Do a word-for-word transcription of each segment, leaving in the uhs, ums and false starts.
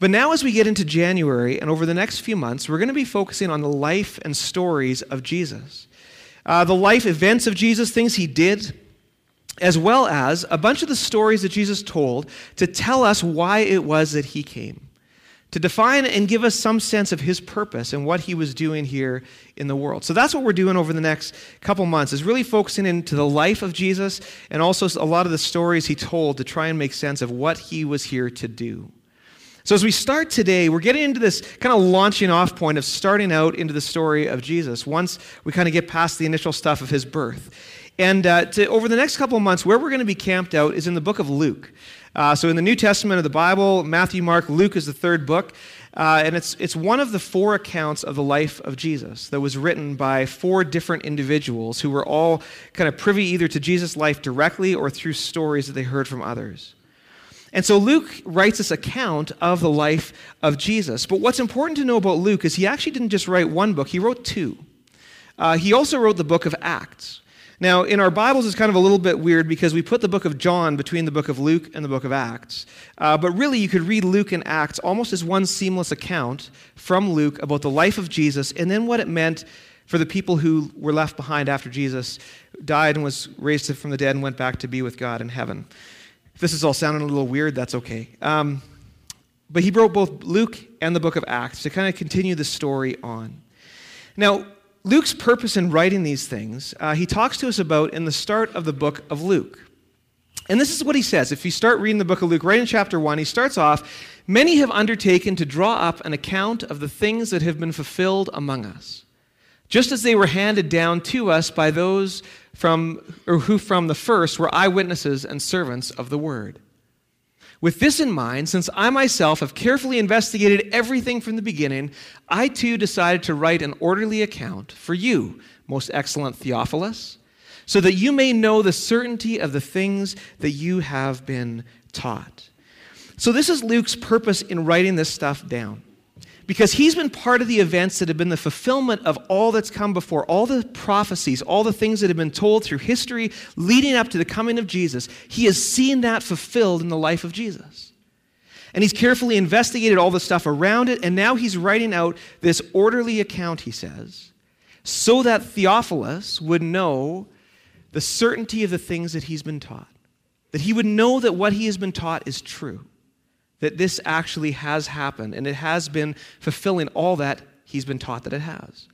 But now as we get into January and over the next few months, we're going to be focusing on the life and stories of Jesus. Uh, the life events of Jesus, things he did, as well as a bunch of the stories that Jesus told to tell us why it was that he came, to define and give us some sense of his purpose and what he was doing here in the world. So that's what we're doing over the next couple months, is really focusing into the life of Jesus and also a lot of the stories he told to try and make sense of what he was here to do. So as we start today, we're getting into this kind of launching off point of starting out into the story of Jesus once we kind of get past the initial stuff of his birth. And uh, to, over the next couple of months, where we're going to be camped out is in the book of Luke. Uh, so in the New Testament of the Bible, Matthew, Mark, Luke is the third book. Uh, and it's it's one of the four accounts of the life of Jesus that was written by four different individuals who were all kind of privy either to Jesus' life directly or through stories that they heard from others. And so Luke writes this account of the life of Jesus. But what's important to know about Luke is he actually didn't just write one book, he wrote two. Uh, he also wrote the book of Acts. Now, in our Bibles, it's kind of a little bit weird because we put the book of John between the book of Luke and the book of Acts. Uh, but really, you could read Luke and Acts almost as one seamless account from Luke about the life of Jesus and then what it meant for the people who were left behind after Jesus died and was raised from the dead and went back to be with God in heaven. If this is all sounding a little weird, that's okay. Um, but he wrote both Luke and the book of Acts to kind of continue the story on. Now, Luke's purpose in writing these things, uh, he talks to us about in the start of the book of Luke. And this is what he says. If you start reading the book of Luke, right in chapter one, he starts off, "Many have undertaken to draw up an account of the things that have been fulfilled among us, just as they were handed down to us by those from or who from the first were eyewitnesses and servants of the word. With this in mind, since I myself have carefully investigated everything from the beginning, I too decided to write an orderly account for you, most excellent Theophilus, so that you may know the certainty of the things that you have been taught." So this is Luke's purpose in writing this stuff down, because he's been part of the events that have been the fulfillment of all that's come before, all the prophecies, all the things that have been told through history leading up to the coming of Jesus. He has seen that fulfilled in the life of Jesus. And he's carefully investigated all the stuff around it, and now he's writing out this orderly account, he says, so that Theophilus would know the certainty of the things that he's been taught, that he would know that what he has been taught is true, that this actually has happened, and it has been fulfilling all that he's been taught that it has.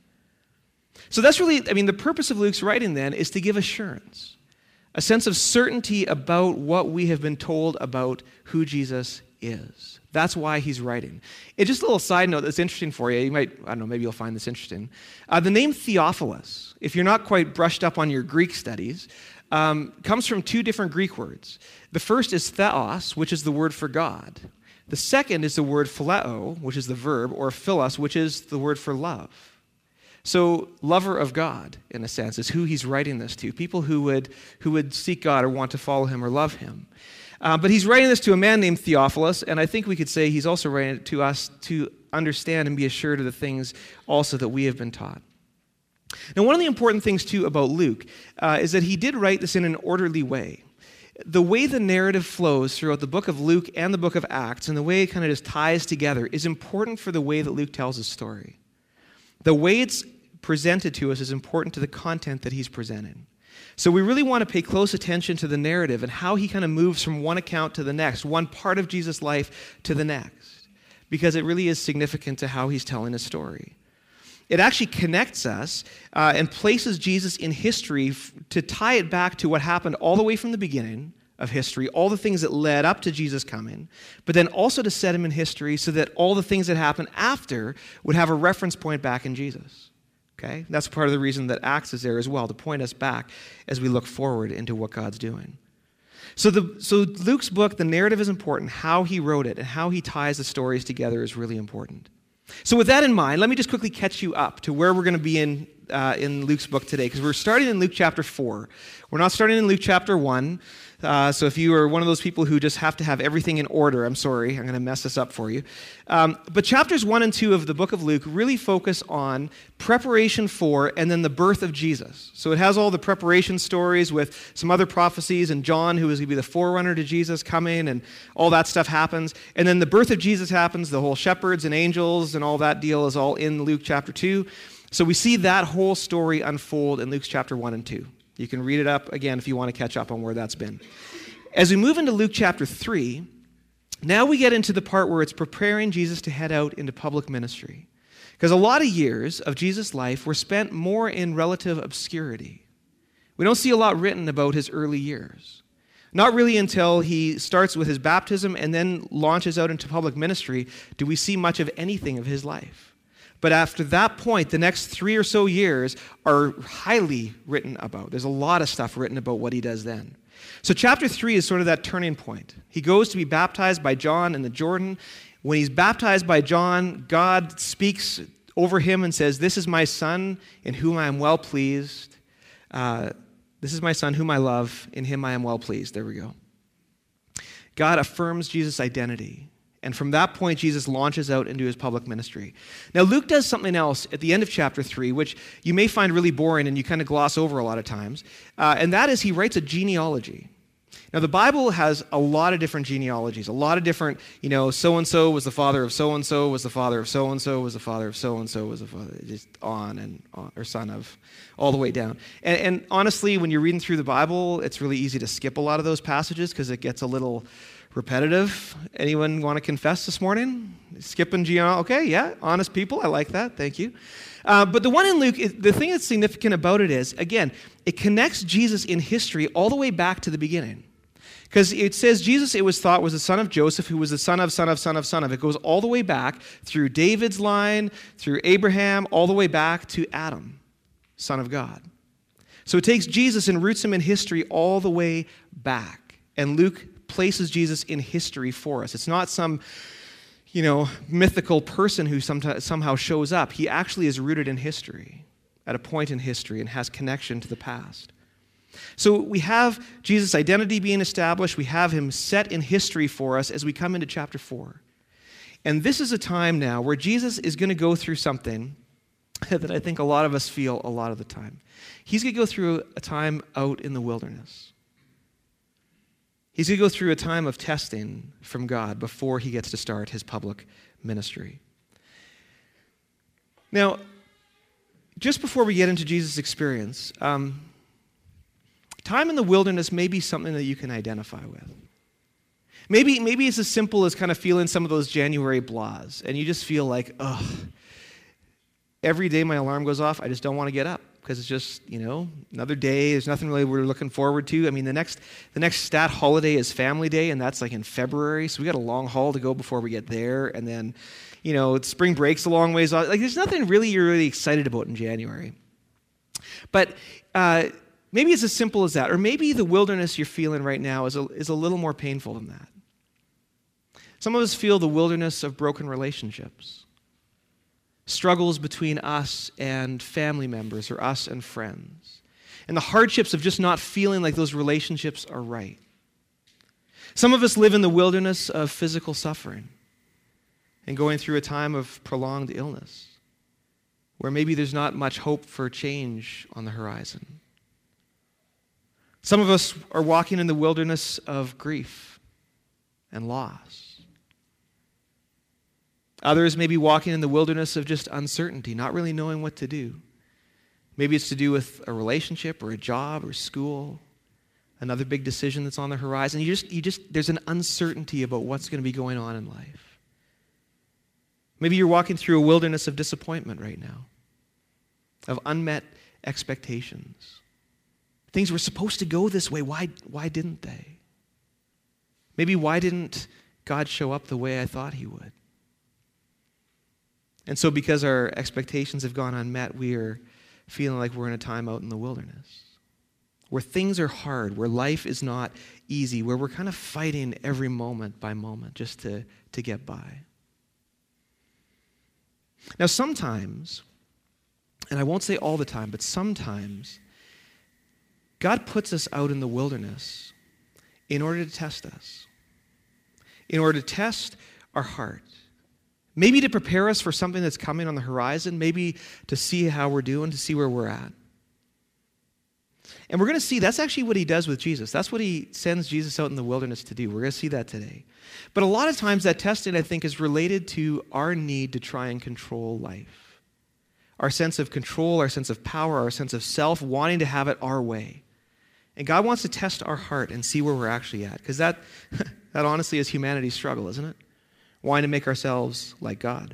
So that's really, I mean, the purpose of Luke's writing then is to give assurance, a sense of certainty about what we have been told about who Jesus is. That's why he's writing. And just a little side note that's interesting for you. You might, I don't know, maybe you'll find this interesting. Uh, the name Theophilus, if you're not quite brushed up on your Greek studies, um, comes from two different Greek words. The first is theos, which is the word for God. The second is the word phileo, which is the verb, or philos, which is the word for love. So, lover of God, in a sense, is who he's writing this to, people who would who would seek God or want to follow him or love him. Uh, but he's writing this to a man named Theophilus, and I think we could say he's also writing it to us to understand and be assured of the things also that we have been taught. Now, one of the important things, too, about Luke uh, is that he did write this in an orderly way. The way the narrative flows throughout the book of Luke and the book of Acts, and the way it kind of just ties together, is important for the way that Luke tells his story. The way it's presented to us is important to the content that he's presenting. So we really want to pay close attention to the narrative and how he kind of moves from one account to the next, one part of Jesus' life to the next, because it really is significant to how he's telling his story. It actually connects us uh, and places Jesus in history f- to tie it back to what happened all the way from the beginning of history, all the things that led up to Jesus coming, but then also to set him in history so that all the things that happened after would have a reference point back in Jesus. Okay? That's part of the reason that Acts is there as well, to point us back as we look forward into what God's doing. So, the, so Luke's book, the narrative is important. How he wrote it and how he ties the stories together is really important. So with that in mind, let me just quickly catch you up to where we're going to be in uh, in Luke's book today because we're starting in Luke chapter four. We're not starting in Luke chapter one. Uh, so if you are one of those people who just have to have everything in order, I'm sorry, I'm going to mess this up for you. Um, but chapters one and two of the book of Luke really focus on preparation for and then the birth of Jesus. So it has all the preparation stories with some other prophecies and John, who is going to be the forerunner to Jesus, coming, and all that stuff happens. And then the birth of Jesus happens, the whole shepherds and angels and all that deal is all in Luke chapter two. So we see that whole story unfold in Luke's chapter one and two. You can read it up again if you want to catch up on where that's been. As we move into Luke chapter three, now we get into the part where it's preparing Jesus to head out into public ministry. Because a lot of years of Jesus' life were spent more in relative obscurity. We don't see a lot written about his early years. Not really until he starts with his baptism and then launches out into public ministry do we see much of anything of his life. But after that point, the next three or so years are highly written about. There's a lot of stuff written about what he does then. So chapter three is sort of that turning point. He goes to be baptized by John in the Jordan. When he's baptized by John, God speaks over him and says, "This is my son in whom I am well pleased. Uh, this is my son whom I love. In him I am well pleased." There we go. God affirms Jesus' identity. And from that point, Jesus launches out into his public ministry. Now, Luke does something else at the end of chapter three, which you may find really boring and you kind of gloss over a lot of times, uh, and that is he writes a genealogy. Now, the Bible has a lot of different genealogies, a lot of different, you know, so-and-so was the father of so-and-so, was the father of so-and-so, was the father of so-and-so, was the father, just on and on, or son of, all the way down. And, and honestly, when you're reading through the Bible, it's really easy to skip a lot of those passages because it gets a little repetitive. Anyone want to confess this morning? Skipping genealogy? Okay, yeah, honest people. I like that. Thank you. Uh, but the one in Luke, the thing that's significant about it is, again, it connects Jesus in history all the way back to the beginning. Because it says Jesus, it was thought, was the son of Joseph, who was the son of, son of, son of, son of. It goes all the way back through David's line, through Abraham, all the way back to Adam, son of God. So it takes Jesus and roots him in history all the way back. And Luke places Jesus in history for us. It's not some, you know, mythical person who sometimes, somehow shows up. He actually is rooted in history, at a point in history, and has connection to the past. So we have Jesus' identity being established. We have him set in history for us as we come into chapter four. And this is a time now where Jesus is going to go through something that I think a lot of us feel a lot of the time. He's going to go through a time out in the wilderness. He's going to go through a time of testing from God before he gets to start his public ministry. Now, just before we get into Jesus' experience, um, time in the wilderness may be something that you can identify with. Maybe, maybe it's as simple as kind of feeling some of those January blahs, and you just feel like, ugh, every day my alarm goes off, I just don't want to get up. Because it's just, you know, another day. There's nothing really we're looking forward to. I mean, the next the next stat holiday is Family Day, and that's like in February. So we got a long haul to go before we get there. And then, you know, spring break's a long ways off. Like, there's nothing really you're really excited about in January. But uh, maybe it's as simple as that. Or maybe the wilderness you're feeling right now is a, is a little more painful than that. Some of us feel the wilderness of broken relationships. Struggles between us and family members or us and friends. And the hardships of just not feeling like those relationships are right. Some of us live in the wilderness of physical suffering and going through a time of prolonged illness where maybe there's not much hope for change on the horizon. Some of us are walking in the wilderness of grief and loss. Others may be walking in the wilderness of just uncertainty, not really knowing what to do. Maybe it's to do with a relationship or a job or school, another big decision that's on the horizon. You just, you just, there's an uncertainty about what's going to be going on in life. Maybe you're walking through a wilderness of disappointment right now, of unmet expectations. Things were supposed to go this way. Why, why didn't they? Maybe why didn't God show up the way I thought he would? And so because our expectations have gone unmet, we are feeling like we're in a time out in the wilderness, where things are hard, where life is not easy, where we're kind of fighting every moment by moment just to, to get by. Now, sometimes and I won't say all the time, but sometimes, God puts us out in the wilderness in order to test us, in order to test our heart. Maybe to prepare us for something that's coming on the horizon, maybe to see how we're doing, to see where we're at. And we're going to see that's actually what he does with Jesus. That's what he sends Jesus out in the wilderness to do. We're going to see that today. But a lot of times that testing, I think, is related to our need to try and control life. Our sense of control, our sense of power, our sense of self, wanting to have it our way. And God wants to test our heart and see where we're actually at. Because that, that honestly is humanity's struggle, isn't it? Wanting to make ourselves like God.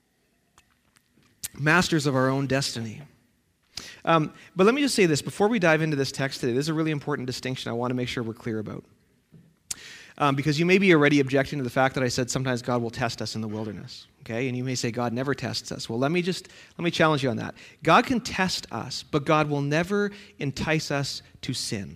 Masters of our own destiny. Um, but let me just say this. Before we dive into this text today, this is a really important distinction I want to make sure we're clear about. Um, because you may be already objecting to the fact that I said sometimes God will test us in the wilderness. Okay? And you may say God never tests us. Well, let me just, let me challenge you on that. God can test us, but God will never entice us to sin.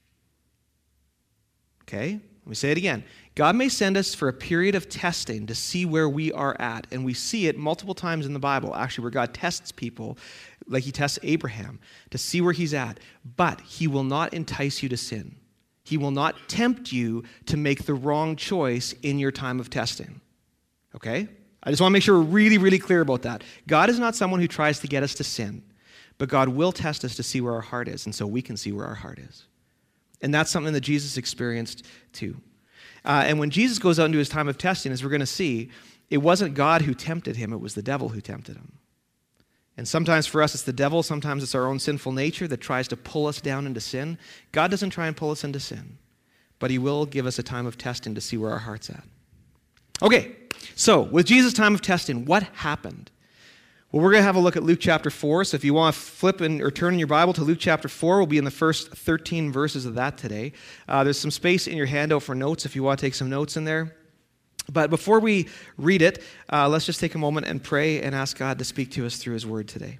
Okay? Let me say it again. God may send us for a period of testing to see where we are at. And we see it multiple times in the Bible, actually, where God tests people, like he tests Abraham, to see where he's at. But he will not entice you to sin. He will not tempt you to make the wrong choice in your time of testing. Okay? I just want to make sure we're really, really clear about that. God is not someone who tries to get us to sin. But God will test us to see where our heart is, and so we can see where our heart is. And that's something that Jesus experienced too. Uh, and when Jesus goes out into his time of testing, as we're going to see, it wasn't God who tempted him, it was the devil who tempted him. And sometimes for us it's the devil, sometimes it's our own sinful nature that tries to pull us down into sin. God doesn't try and pull us into sin, but he will give us a time of testing to see where our heart's at. Okay, so with Jesus' time of testing, what happened? Well, we're going to have a look at Luke chapter four. So if you want to flip in, or turn in your Bible to Luke chapter four, we'll be in the first thirteen verses of that today. Uh, there's some space in your handout for notes if you want to take some notes in there. But before we read it, uh, let's just take a moment and pray and ask God to speak to us through his word today.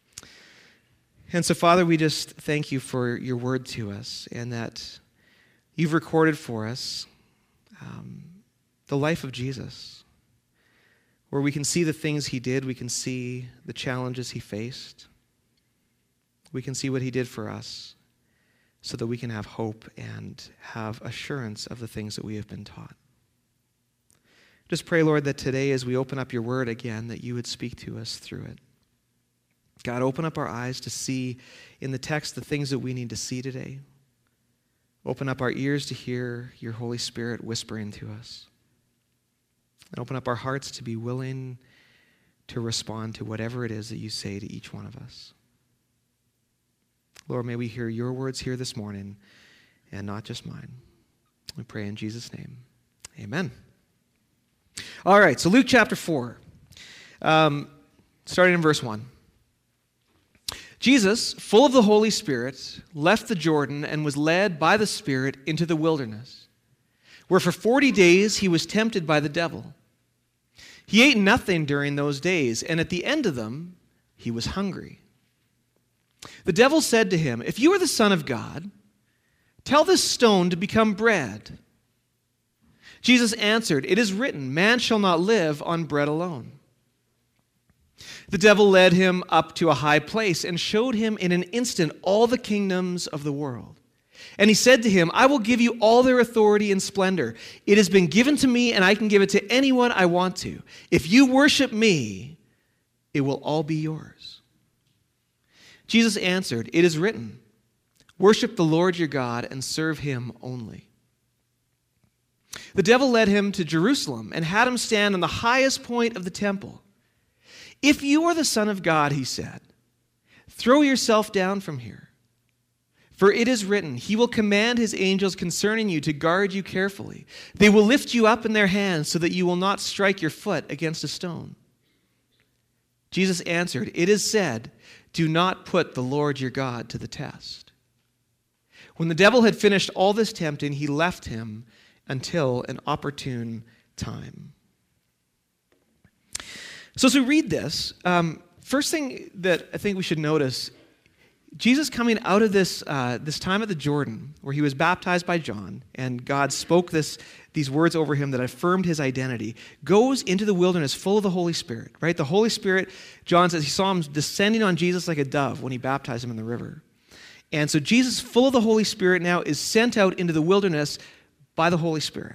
And so, Father, we just thank you for your word to us and that you've recorded for us um, the life of Jesus. Where we can see the things he did, we can see the challenges he faced. We can see what he did for us so that we can have hope and have assurance of the things that we have been taught. Just pray, Lord, that today as we open up your word again, that you would speak to us through it. God, open up our eyes to see in the text the things that we need to see today. Open up our ears to hear your Holy Spirit whispering to us. And open up our hearts to be willing to respond to whatever it is that you say to each one of us. Lord, may we hear your words here this morning and not just mine. We pray in Jesus' name. Amen. All right, so Luke chapter four, um, starting in verse one. Jesus, full of the Holy Spirit, left the Jordan and was led by the Spirit into the wilderness, where for forty days he was tempted by the devil. He ate nothing during those days, and at the end of them, he was hungry. The devil said to him, "If you are the Son of God, tell this stone to become bread." Jesus answered, "It is written, man shall not live on bread alone." The devil led him up to a high place and showed him in an instant all the kingdoms of the world. And he said to him, "I will give you all their authority and splendor. It has been given to me, and I can give it to anyone I want to. If you worship me, it will all be yours." Jesus answered, "It is written, worship the Lord your God and serve him only." The devil led him to Jerusalem and had him stand on the highest point of the temple. "If you are the Son of God," he said, "throw yourself down from here. For it is written, he will command his angels concerning you to guard you carefully. They will lift you up in their hands so that you will not strike your foot against a stone." Jesus answered, "It is said, do not put the Lord your God to the test." When the devil had finished all this tempting, he left him until an opportune time. So as we read this, um, first thing that I think we should notice Jesus coming out of this, uh, this time at the Jordan, where he was baptized by John, and God spoke this, these words over him that affirmed his identity, goes into the wilderness full of the Holy Spirit, right? The Holy Spirit, John says he saw him descending on Jesus like a dove when he baptized him in the river. And so Jesus, full of the Holy Spirit now, is sent out into the wilderness by the Holy Spirit.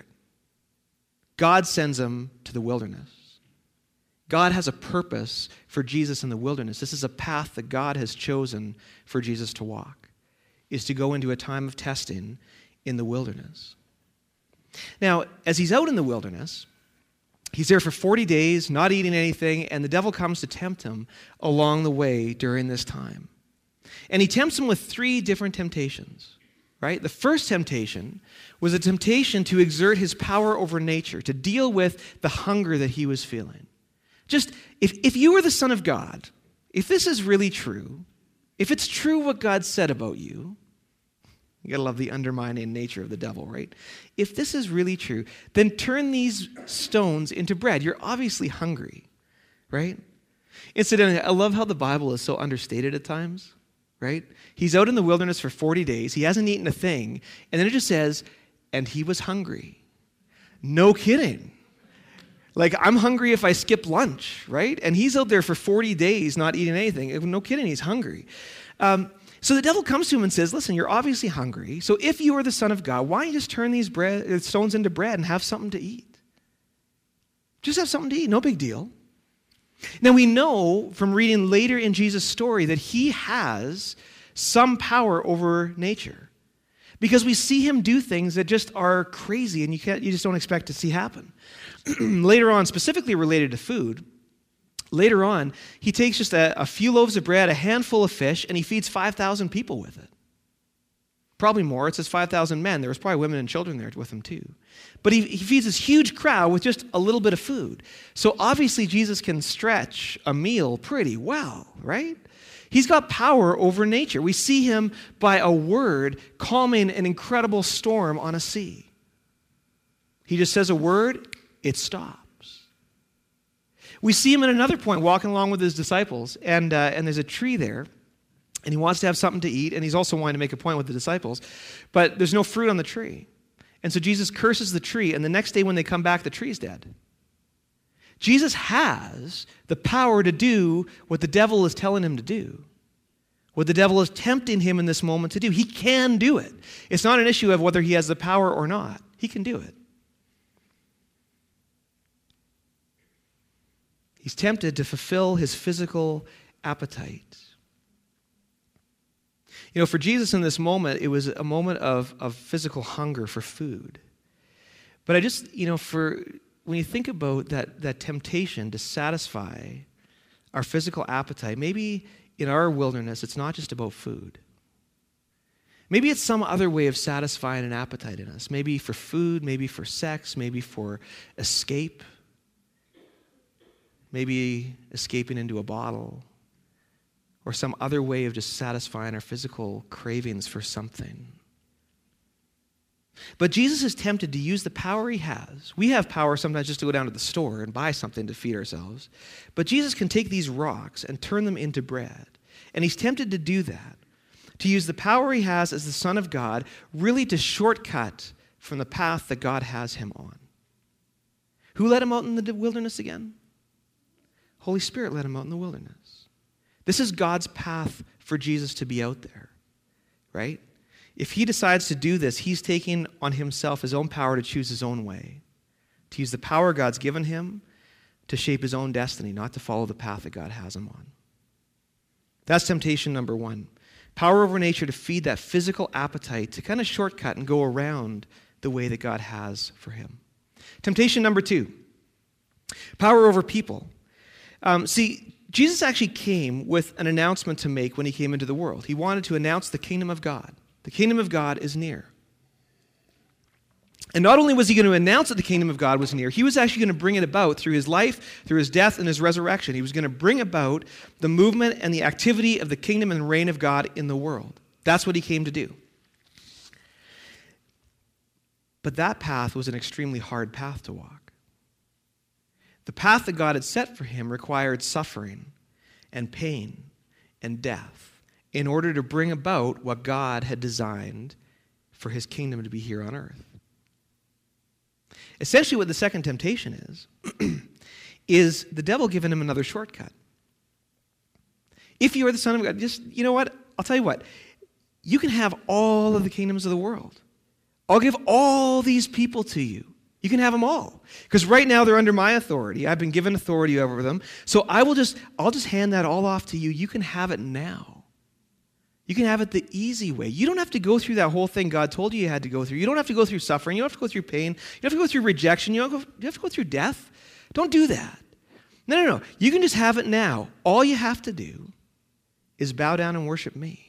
God sends him to the wilderness. God has a purpose for Jesus in the wilderness. This is a path that God has chosen for Jesus to walk, is to go into a time of testing in the wilderness. Now, as he's out in the wilderness, he's there for forty days, not eating anything, and the devil comes to tempt him along the way during this time. And he tempts him with three different temptations, right? The first temptation was a temptation to exert his power over nature, to deal with the hunger that he was feeling. Just, if, if you were the Son of God, if this is really true, if it's true what God said about you, you gotta love the undermining nature of the devil, right? If this is really true, then turn these stones into bread. You're obviously hungry, right? Incidentally, I love how the Bible is so understated at times, right? He's out in the wilderness for forty days. He hasn't eaten a thing. And then it just says, and he was hungry. No kidding. Like, I'm hungry if I skip lunch, right? And he's out there for forty days not eating anything. No kidding, he's hungry. Um, so the devil comes to him and says, listen, you're obviously hungry. So if you are the Son of God, why don't you just turn these bread, stones into bread and have something to eat? Just have something to eat, no big deal. Now we know from reading later in Jesus' story that he has some power over nature, because we see him do things that just are crazy and you can't, you just don't expect to see happen. Later on, specifically related to food, later on, he takes just a, a few loaves of bread, a handful of fish, and he feeds five thousand people with it. Probably more. It says five thousand men. There was probably women and children there with him too. But he, he feeds this huge crowd with just a little bit of food. So obviously Jesus can stretch a meal pretty well, right? He's got power over nature. We see him by a word calming an incredible storm on a sea. He just says a word, it stops. We see him at another point walking along with his disciples, and, uh, and there's a tree there, and he wants to have something to eat, and he's also wanting to make a point with the disciples, but there's no fruit on the tree. And so Jesus curses the tree, and the next day when they come back, the tree's dead. Jesus has the power to do what the devil is telling him to do, what the devil is tempting him in this moment to do. He can do it. It's not an issue of whether he has the power or not. He can do it. He's tempted to fulfill his physical appetite. You know, for Jesus in this moment, it was a moment of, of physical hunger for food. But I just, you know, for when you think about that, that temptation to satisfy our physical appetite, maybe in our wilderness, it's not just about food. Maybe it's some other way of satisfying an appetite in us. Maybe for food, maybe for sex, maybe for escape. Maybe escaping into a bottle, or some other way of just satisfying our physical cravings for something. But Jesus is tempted to use the power he has. We have power sometimes just to go down to the store and buy something to feed ourselves. But Jesus can take these rocks and turn them into bread. And he's tempted to do that, to use the power he has as the Son of God, really to shortcut from the path that God has him on. Who led him out in the wilderness again? Holy Spirit led him out in the wilderness. This is God's path for Jesus to be out there, right? If he decides to do this, he's taking on himself his own power to choose his own way, to use the power God's given him to shape his own destiny, not to follow the path that God has him on. That's temptation number one. Power over nature to feed that physical appetite, to kind of shortcut and go around the way that God has for him. Temptation number two, power over people. Um, see, Jesus actually came with an announcement to make when he came into the world. He wanted to announce the kingdom of God. The kingdom of God is near. And not only was he going to announce that the kingdom of God was near, he was actually going to bring it about through his life, through his death, and his resurrection. He was going to bring about the movement and the activity of the kingdom and reign of God in the world. That's what he came to do. But that path was an extremely hard path to walk. The path that God had set for him required suffering and pain and death in order to bring about what God had designed for his kingdom to be here on earth. Essentially what the second temptation is, is the devil giving him another shortcut. If you are the Son of God, just, you know what? I'll tell you what. You can have all of the kingdoms of the world. I'll give all these people to you. You can have them all. Because right now they're under my authority. I've been given authority over them. So I will just, I'll just hand that all off to you. You can have it now. You can have it the easy way. You don't have to go through that whole thing God told you you had to go through. You don't have to go through suffering. You don't have to go through pain. You don't have to go through rejection. You don't, go, you have to go through death. Don't do that. No, no, no. You can just have it now. All you have to do is bow down and worship me.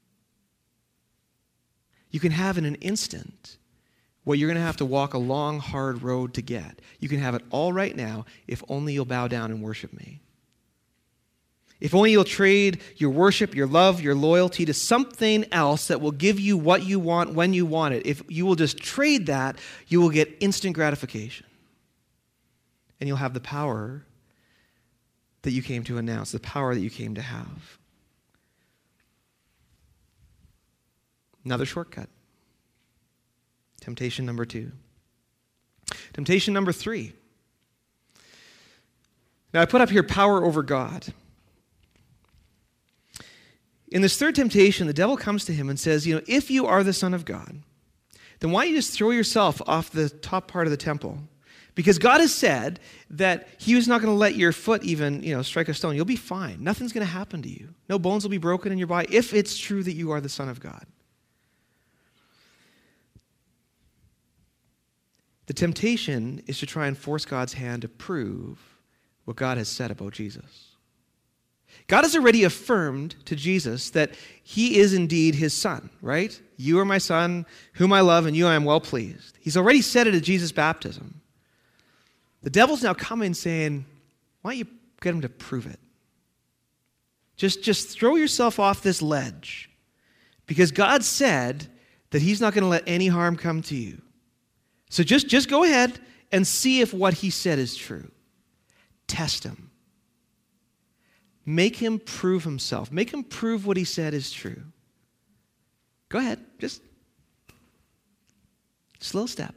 You can have in an instant what you're going to have to walk a long, hard road to get. You can have it all right now if only you'll bow down and worship me. If only you'll trade your worship, your love, your loyalty to something else that will give you what you want when you want it. If you will just trade that, you will get instant gratification. And you'll have the power that you came to announce, the power that you came to have. Another shortcut. Temptation number two. Temptation number three. Now I put up here power over God. In this third temptation, the devil comes to him and says, you know, if you are the Son of God, then why don't you just throw yourself off the top part of the temple? Because God has said that he was not going to let your foot even, you know, strike a stone. You'll be fine. Nothing's going to happen to you. No bones will be broken in your body if it's true that you are the Son of God. The temptation is to try and force God's hand to prove what God has said about Jesus. God has already affirmed to Jesus that he is indeed his son, right? You are my son, whom I love, and you I am well pleased. He's already said it at Jesus' baptism. The devil's now coming saying, why don't you get him to prove it? Just, just throw yourself off this ledge. Because God said that he's not going to let any harm come to you. So just, just go ahead and see if what he said is true. Test him. Make him prove himself. Make him prove what he said is true. Go ahead. Just, just a little step.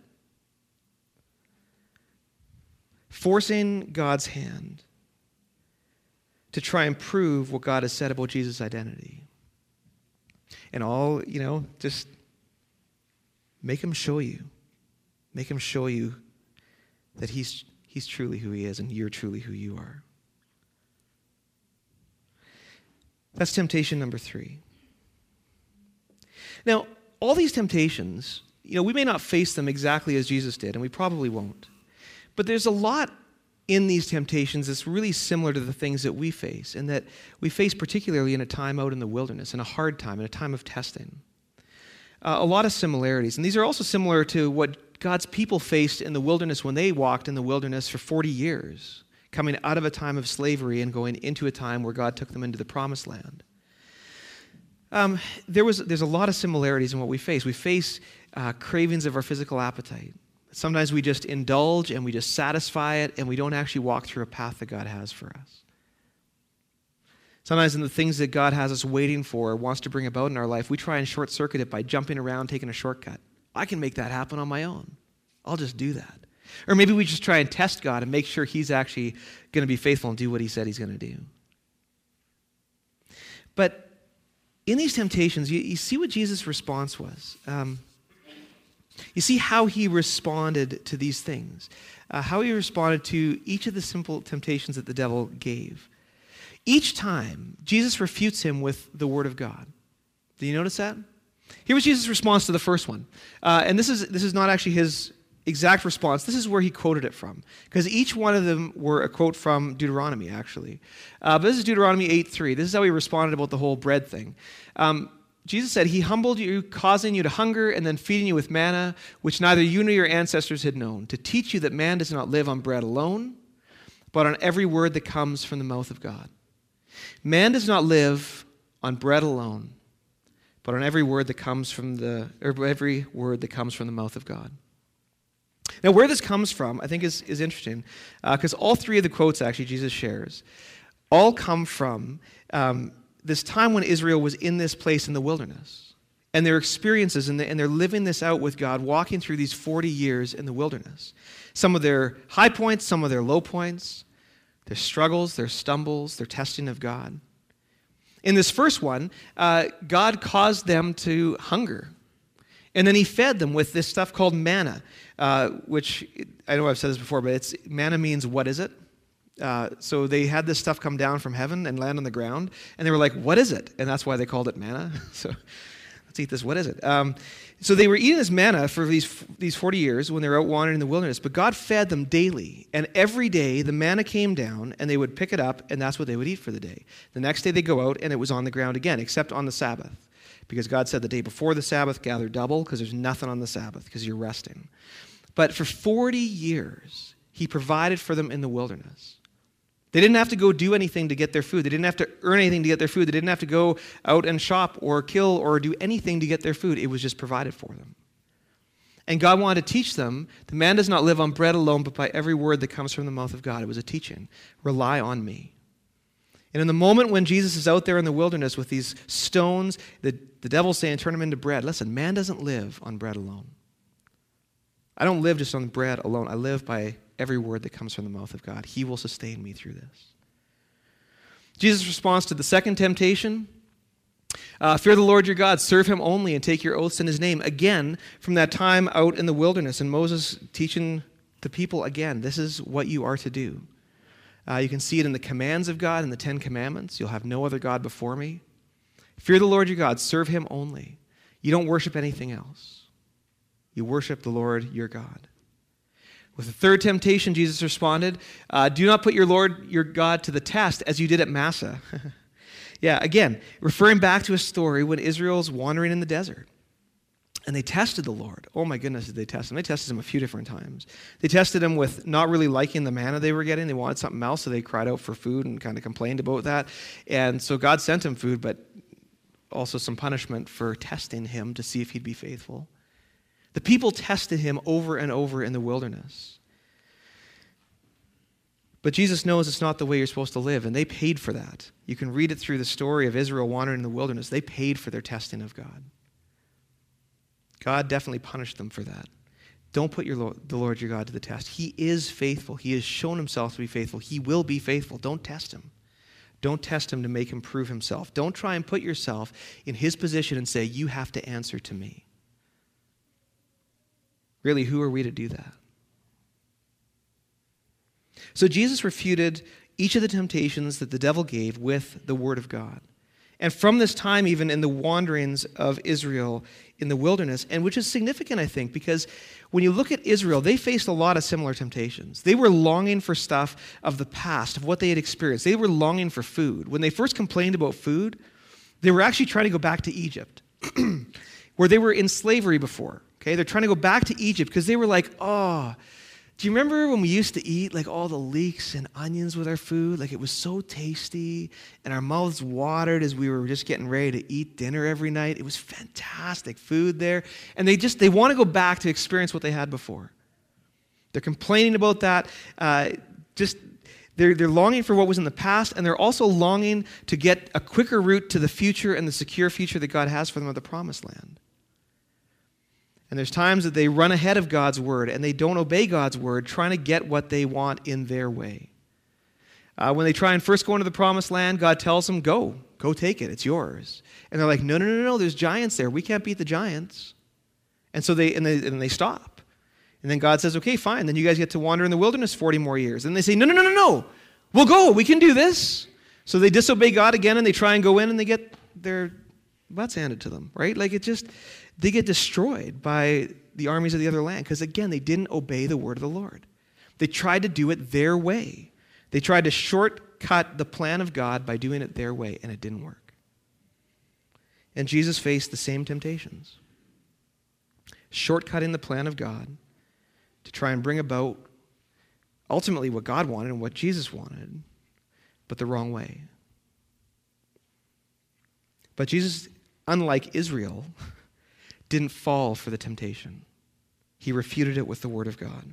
Forcing God's hand to try and prove what God has said about Jesus' identity. And all, you know, just make him show you. Make him show you that he's, he's truly who he is and you're truly who you are. That's temptation number three. Now, all these temptations, you know, we may not face them exactly as Jesus did, and we probably won't. But there's a lot in these temptations that's really similar to the things that we face, and that we face particularly in a time out in the wilderness, in a hard time, in a time of testing. Uh, a lot of similarities. And these are also similar to what God's people faced in the wilderness when they walked in the wilderness for forty years. Coming out of a time of slavery and going into a time where God took them into the promised land. Um, there was, there's a lot of similarities in what we face. We face uh, cravings of our physical appetite. Sometimes we just indulge and we just satisfy it and we don't actually walk through a path that God has for us. Sometimes in the things that God has us waiting for or wants to bring about in our life, we try and short-circuit it by jumping around, taking a shortcut. I can make that happen on my own. I'll just do that. Or maybe we just try and test God and make sure he's actually going to be faithful and do what he said he's going to do. But in these temptations, you, you see what Jesus' response was. Um, you see how he responded to these things. Uh, how he responded to each of the simple temptations that the devil gave. Each time, Jesus refutes him with the word of God. Do you notice that? Here was Jesus' response to the first one. Uh, and this is this is not actually his exact response. This is where he quoted it from. Because each one of them were a quote from Deuteronomy, actually. Uh, but this is Deuteronomy eight three. This is how he responded about the whole bread thing. Um, Jesus said, he humbled you, causing you to hunger, and then feeding you with manna, which neither you nor your ancestors had known, to teach you that man does not live on bread alone, but on every word that comes from the mouth of God. Man does not live on bread alone, but on every word that comes from the, or every word that comes from the mouth of God. Now, where this comes from, I think is, is interesting, because uh, all three of the quotes, actually, Jesus shares, all come from um, this time when Israel was in this place in the wilderness, and their experiences, and, the, and they're living this out with God, walking through these forty years in the wilderness. Some of their high points, some of their low points, their struggles, their stumbles, their testing of God. In this first one, uh, God caused them to hunger. And then he fed them with this stuff called manna, uh, which, I know I've said this before, but it's manna means, what is it? Uh, so they had this stuff come down from heaven and land on the ground, and they were like, what is it? And that's why they called it manna. So let's eat this, what is it? Um, so they were eating this manna for these, these forty years when they were out wandering in the wilderness, but God fed them daily, and every day the manna came down, and they would pick it up, and that's what they would eat for the day. The next day they go out, and it was on the ground again, except on the Sabbath. Because God said the day before the Sabbath, gather double, because there's nothing on the Sabbath, because you're resting. But for forty years, he provided for them in the wilderness. They didn't have to go do anything to get their food. They didn't have to earn anything to get their food. They didn't have to go out and shop or kill or do anything to get their food. It was just provided for them. And God wanted to teach them that man does not live on bread alone, but by every word that comes from the mouth of God. It was a teaching. Rely on me. And in the moment when Jesus is out there in the wilderness with these stones, the, the devil's saying, turn them into bread. Listen, man doesn't live on bread alone. I don't live just on bread alone. I live by every word that comes from the mouth of God. He will sustain me through this. Jesus' response to the second temptation, uh, fear the Lord your God, serve him only, and take your oaths in his name. Again, from that time out in the wilderness, and Moses teaching the people again, this is what you are to do. Uh, you can see it in the commands of God, in the Ten Commandments. You'll have no other God before me. Fear the Lord your God, serve him only. You don't worship anything else. You worship the Lord your God. With the third temptation, Jesus responded, uh, do not put your Lord your God to the test as you did at Massah. Yeah, again, referring back to a story when Israel's wandering in the desert. And they tested the Lord. Oh my goodness, did they test him? They tested him a few different times. They tested him with not really liking the manna they were getting. They wanted something else, so they cried out for food and kind of complained about that. And so God sent him food, but also some punishment for testing him to see if he'd be faithful. The people tested him over and over in the wilderness. But Jesus knows it's not the way you're supposed to live, and they paid for that. You can read it through the story of Israel wandering in the wilderness. They paid for their testing of God. God definitely punished them for that. Don't put your Lord, the Lord your God to the test. He is faithful. He has shown himself to be faithful. He will be faithful. Don't test him. Don't test him to make him prove himself. Don't try and put yourself in his position and say, you have to answer to me. Really, who are we to do that? So Jesus refuted each of the temptations that the devil gave with the word of God. And from this time, even in the wanderings of Israel in the wilderness, and which is significant, I think, because when you look at Israel, they faced a lot of similar temptations. They were longing for stuff of the past, of what they had experienced. They were longing for food. When they first complained about food, they were actually trying to go back to Egypt, where they were in slavery before. Okay, they're trying to go back to Egypt because they were like, oh, do you remember when we used to eat like all the leeks and onions with our food? Like it was so tasty and our mouths watered as we were just getting ready to eat dinner every night. It was fantastic food there. And they just, they want to go back to experience what they had before. They're complaining about that. Uh, just they're, they're longing for what was in the past, and they're also longing to get a quicker route to the future and the secure future that God has for them of the promised land. And there's times that they run ahead of God's word and they don't obey God's word, trying to get what they want in their way. Uh, when they try and first go into the promised land, God tells them, go, go take it, it's yours. And they're like, no, no, no, no, there's giants there. We can't beat the giants. And so they and they, and they stop. And then God says, okay, fine, then you guys get to wander in the wilderness forty more years. And they say, no, no, no, no, no, we'll go, we can do this. So they disobey God again and they try and go in and they get their butts handed to them, right? Like it just... They get destroyed by the armies of the other land because, again, they didn't obey the word of the Lord. They tried to do it their way. They tried to shortcut the plan of God by doing it their way, and it didn't work. And Jesus faced the same temptations. Shortcutting the plan of God to try and bring about ultimately what God wanted and what Jesus wanted, but the wrong way. But Jesus, unlike Israel, didn't fall for the temptation. He refuted it with the word of God.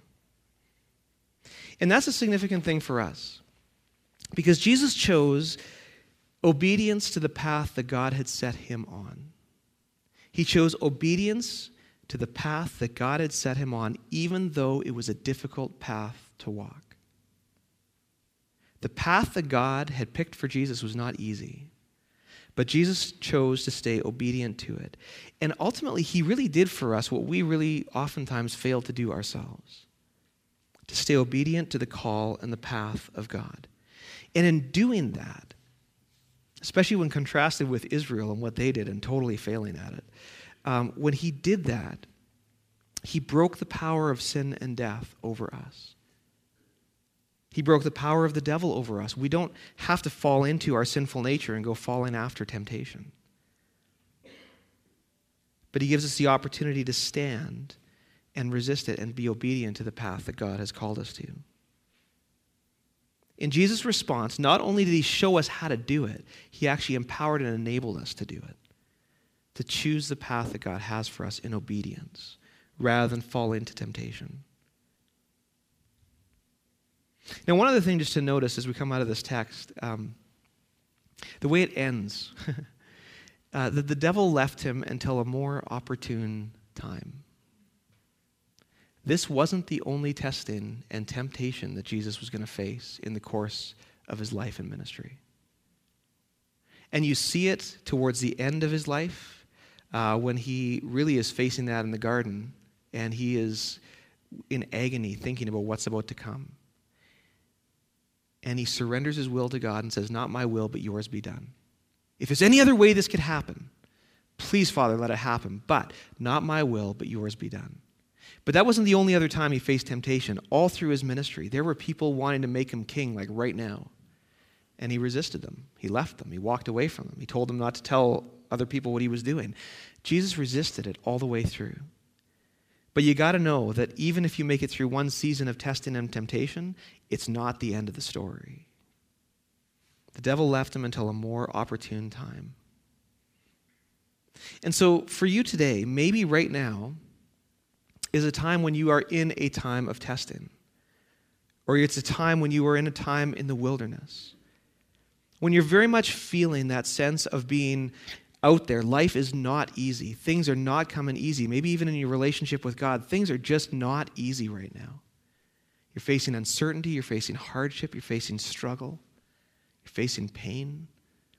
And that's a significant thing for us. Because Jesus chose obedience to the path that God had set him on. He chose obedience to the path that God had set him on, even though it was a difficult path to walk. The path that God had picked for Jesus was not easy, but Jesus chose to stay obedient to it. And ultimately, he really did for us what we really oftentimes fail to do ourselves, to stay obedient to the call and the path of God. And in doing that, especially when contrasted with Israel and what they did and totally failing at it, um, when he did that, he broke the power of sin and death over us. He broke the power of the devil over us. We don't have to fall into our sinful nature and go falling after temptation. But he gives us the opportunity to stand and resist it and be obedient to the path that God has called us to. In Jesus' response, not only did he show us how to do it, he actually empowered and enabled us to do it, to choose the path that God has for us in obedience rather than fall into temptation. Now, one other thing just to notice as we come out of this text, um, the way it ends, uh, that the devil left him until a more opportune time. This wasn't the only testing and temptation that Jesus was going to face in the course of his life and ministry. And you see it towards the end of his life uh, when he really is facing that in the garden and he is in agony thinking about what's about to come. And he surrenders his will to God and says, "Not my will, but yours be done. If there's any other way this could happen, please, Father, let it happen. But not my will, but yours be done." But that wasn't the only other time he faced temptation. All through his ministry, there were people wanting to make him king, like right now. And he resisted them. He left them. He walked away from them. He told them not to tell other people what he was doing. Jesus resisted it all the way through. But you got to know that even if you make it through one season of testing and temptation, it's not the end of the story. The devil left him until a more opportune time. And so for you today, maybe right now is a time when you are in a time of testing. Or it's a time when you are in a time in the wilderness. When you're very much feeling that sense of being out there. Life is not easy. Things are not coming easy. Maybe even in your relationship with God, things are just not easy right now. You're facing uncertainty, you're facing hardship, you're facing struggle, you're facing pain.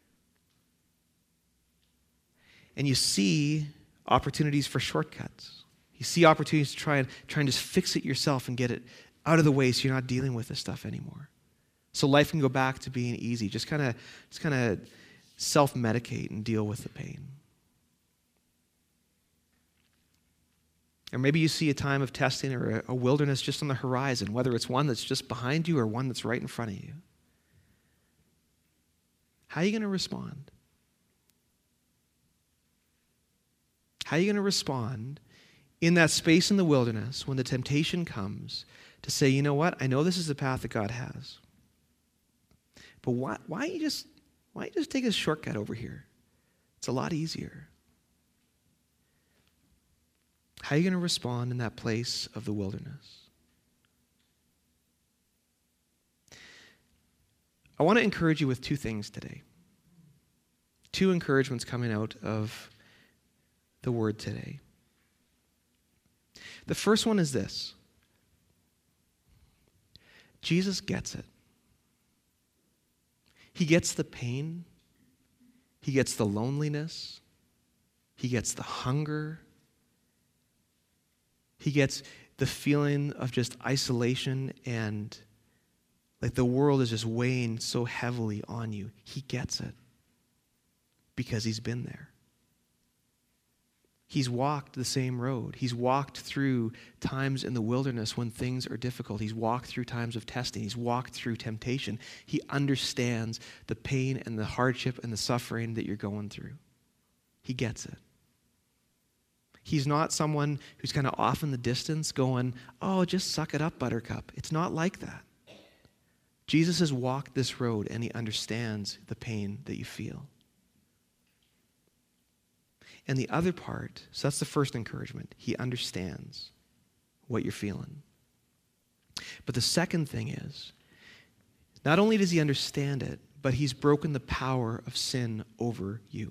And you see opportunities for shortcuts. You see opportunities to try and try and just fix it yourself and get it out of the way so you're not dealing with this stuff anymore. So life can go back to being easy. Just kind of just kind of self-medicate and deal with the pain. Or maybe you see a time of testing or a wilderness just on the horizon, whether it's one that's just behind you or one that's right in front of you. How are you going to respond? How are you going to respond in that space in the wilderness when the temptation comes to say, you know what, I know this is the path that God has, but why, why don't you just why don't you just take a shortcut over here? It's a lot easier. How are you going to respond in that place of the wilderness? I want to encourage you with two things today. Two encouragements coming out of the word today. The first one is this. Jesus gets it. He gets the pain. He gets the loneliness. He gets the hunger. He gets the feeling of just isolation and like the world is just weighing so heavily on you. He gets it because he's been there. He's walked the same road. He's walked through times in the wilderness when things are difficult. He's walked through times of testing. He's walked through temptation. He understands the pain and the hardship and the suffering that you're going through. He gets it. He's not someone who's kind of off in the distance going, oh, just suck it up, buttercup. It's not like that. Jesus has walked this road and he understands the pain that you feel. And the other part, so that's the first encouragement. He understands what you're feeling. But the second thing is, not only does he understand it, but he's broken the power of sin over you.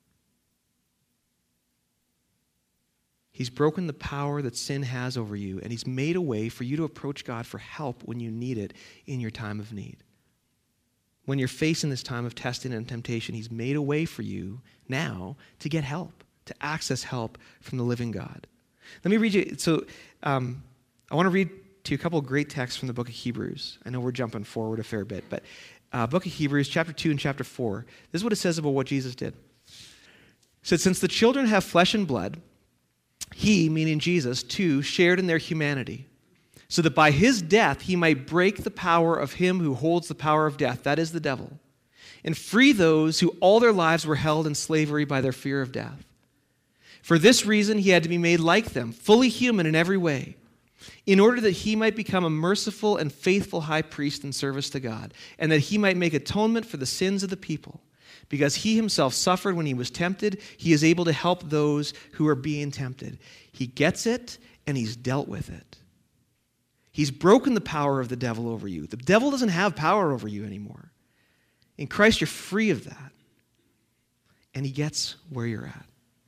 He's broken the power that sin has over you, and he's made a way for you to approach God for help when you need it in your time of need. When you're facing this time of testing and temptation, he's made a way for you now to get help, to access help from the living God. Let me read you, so um, I want to read to you a couple of great texts from the book of Hebrews. I know we're jumping forward a fair bit, but uh, book of Hebrews, chapter two and chapter four, this is what it says about what Jesus did. It said, since the children have flesh and blood, he, meaning Jesus, too, shared in their humanity, so that by his death he might break the power of him who holds the power of death, that is the devil, and free those who all their lives were held in slavery by their fear of death. For this reason he had to be made like them, fully human in every way, in order that he might become a merciful and faithful high priest in service to God, and that he might make atonement for the sins of the people. Because he himself suffered when he was tempted, he is able to help those who are being tempted. He gets it, and he's dealt with it. He's broken the power of the devil over you. The devil doesn't have power over you anymore. In Christ, you're free of that. And he gets where you're at.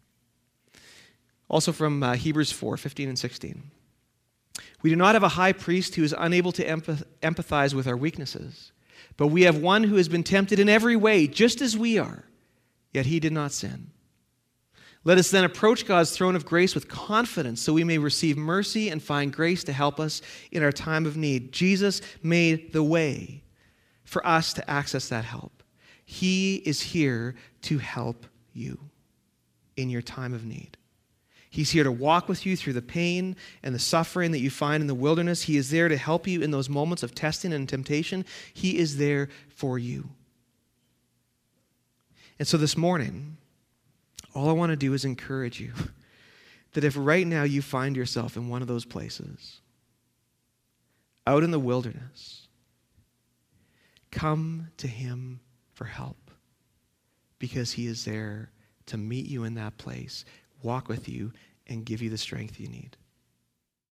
Also from uh, Hebrews four, fifteen and sixteen. We do not have a high priest who is unable to empath- empathize with our weaknesses, but we have one who has been tempted in every way, just as we are, yet he did not sin. Let us then approach God's throne of grace with confidence so we may receive mercy and find grace to help us in our time of need. Jesus made the way for us to access that help. He is here to help you in your time of need. He's here to walk with you through the pain and the suffering that you find in the wilderness. He is there to help you in those moments of testing and temptation. He is there for you. And so this morning, all I want to do is encourage you that if right now you find yourself in one of those places, out in the wilderness, come to him for help, because he is there to meet you in that place, walk with you, and give you the strength you need.